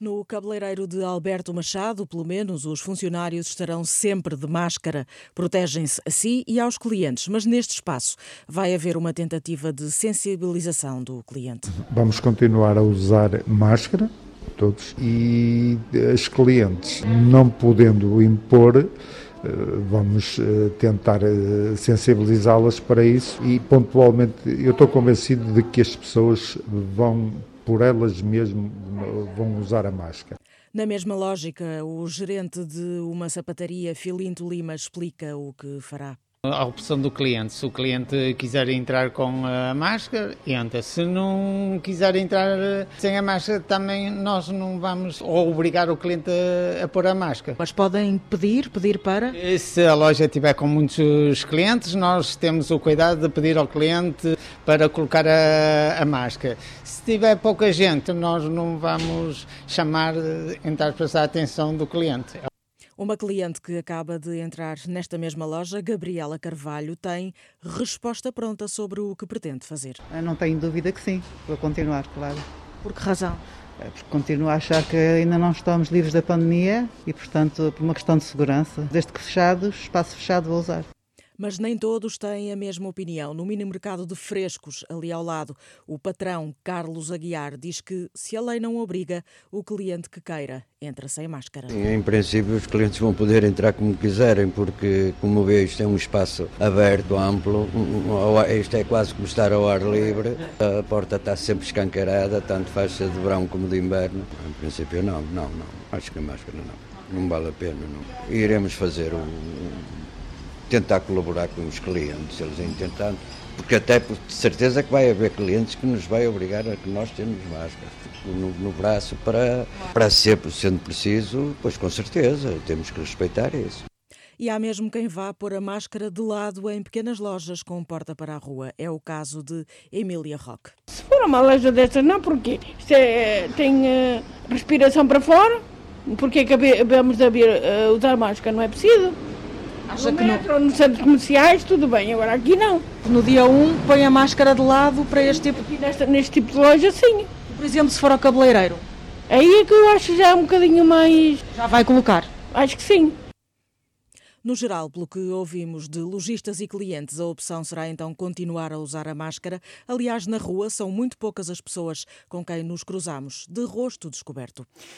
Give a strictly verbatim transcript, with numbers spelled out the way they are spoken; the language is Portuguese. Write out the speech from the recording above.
No cabeleireiro de Alberto Machado, pelo menos, os funcionários estarão sempre de máscara. Protegem-se a si e aos clientes, mas neste espaço vai haver uma tentativa de sensibilização do cliente. Vamos continuar a usar máscara, todos, e as clientes, não podendo impor, vamos tentar sensibilizá-las para isso e pontualmente eu estou convencido de que as pessoas vão, por elas mesmas, vão usar a máscara. Na mesma lógica, o gerente de uma sapataria, Filinto Lima, explica o que fará. A opção do cliente, se o cliente quiser entrar com a máscara, entra. Se não quiser entrar sem a máscara, também nós não vamos obrigar o cliente a, a pôr a máscara. Mas podem pedir, pedir para? E se a loja tiver com muitos clientes, nós temos o cuidado de pedir ao cliente para colocar a, a máscara. Se tiver pouca gente, nós não vamos chamar, entrar para a atenção do cliente. Uma cliente que acaba de entrar nesta mesma loja, Gabriela Carvalho, tem resposta pronta sobre o que pretende fazer. Eu não tenho dúvida que sim, vou continuar, claro. Por que razão? É porque continuo a achar que ainda não estamos livres da pandemia e, portanto, por uma questão de segurança. Desde que fechado, espaço fechado vou usar. Mas nem todos têm a mesma opinião. No mini mercado de frescos, ali ao lado, o patrão Carlos Aguiar diz que, se a lei não obriga, o cliente que queira entra sem máscara. Em princípio, os clientes vão poder entrar como quiserem, porque, como vê, isto é um espaço aberto, amplo, isto é quase como estar ao ar livre, a porta está sempre escancarada, tanto faz ser de verão como de inverno. Em princípio, não, não, não, acho que a máscara não, não vale a pena, não. Iremos fazer um... tentar colaborar com os clientes, eles intentando, porque até por certeza que vai haver clientes que nos vai obrigar a que nós temos máscara no, no braço para, para ser, sendo preciso, pois com certeza, temos que respeitar isso. E há mesmo quem vá pôr a máscara de lado em pequenas lojas com porta para a rua. É o caso de Emília Roque. Se for uma loja destas, não, porque isto é, tem uh, respiração para fora, porque é que vamos uh, usar máscara, não é preciso. Acha no que metro, não? nos centros comerciais, tudo bem, agora aqui não. No dia um, põe a máscara de lado para este tipo... Aqui nesta, neste tipo de loja, sim. Por exemplo, se for ao cabeleireiro? Aí é que eu acho já um bocadinho mais... Já vai colocar? Acho que sim. No geral, pelo que ouvimos de lojistas e clientes, a opção será então continuar a usar a máscara. Aliás, na rua são muito poucas as pessoas com quem nos cruzamos, de rosto descoberto.